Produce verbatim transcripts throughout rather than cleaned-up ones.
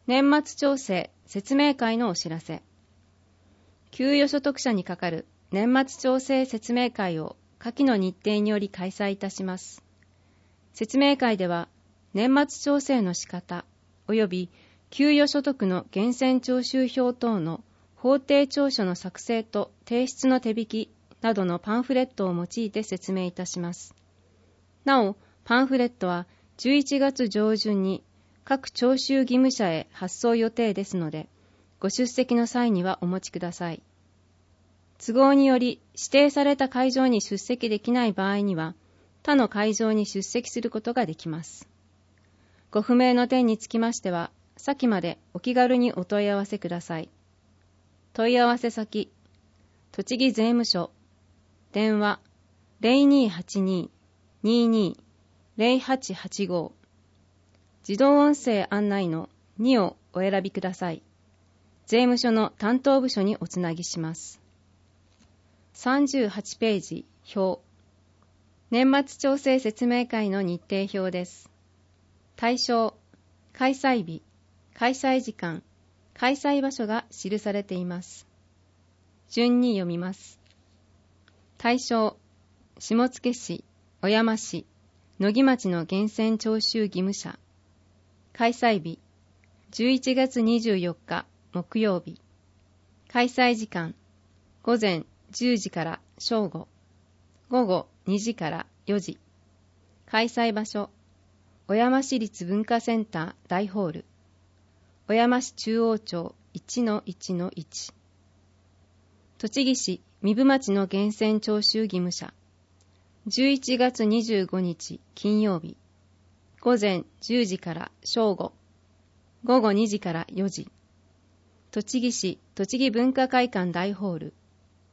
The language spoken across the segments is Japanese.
年末調整説明会のお知らせ。給与所得者に係る年末調整説明会を下記の日程により開催いたします。説明会では、年末調整の仕方及び給与所得の源泉徴収票等の法定調書の作成と提出の手引きなどのパンフレットを用いて説明いたします。なお、パンフレットはじゅういちがつ上旬に各徴収義務者へ発送予定ですので、ご出席の際にはお持ちください。都合により指定された会場に出席できない場合には、他の会場に出席することができます。ご不明の点につきましては、先までお気軽にお問い合わせください。問い合わせ先、栃木税務署、電話 ゼロにーはちにー にーにー ゼロはちはちご 自動音声案内のにをお選びください。税務署の担当部署におつなぎします。さんじゅうはちページ表、年末調整説明会の日程表です。対象、開催日、開催時間、開催場所が記されています。順に読みます。対象、下野市、小山市、野木町の源泉徴収義務者。開催日、じゅういちがつにじゅうよっか木曜日。開催時間、午前じゅうじから正午、午後にじからよじ。開催場所、小山市立文化センター大ホール、小山市中央町 いちのいちのいち。栃木市壬生町の源泉徴収義務者、じゅういちがつにじゅうごにち金曜日、午前じゅうじから正午、午後にじからよじ。栃木市栃木文化会館大ホール、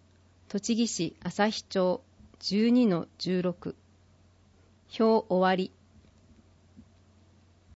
栃木市朝日町 じゅうにのじゅうろく。表終わり。